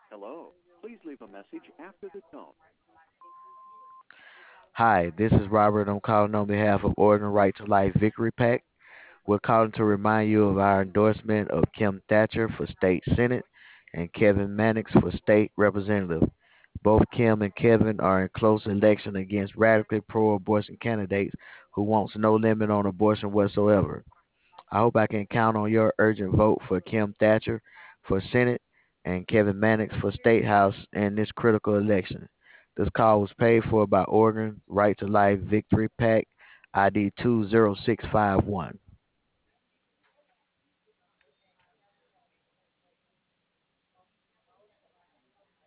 Hello. Please leave a message after the tone. Hi, this is Robert. I'm calling on behalf of Oregon Right to Life Victory PAC. We're calling to remind you of our endorsement of Kim Thatcher for state senate and Kevin Mannix for state representative. Both Kim and Kevin are in close election against radically pro-abortion candidates who wants no limit on abortion whatsoever. I hope I can count on your urgent vote for Kim Thatcher for Senate and Kevin Mannix for State House in this critical election. This call was paid for by Oregon Right to Life Victory PAC ID 20651.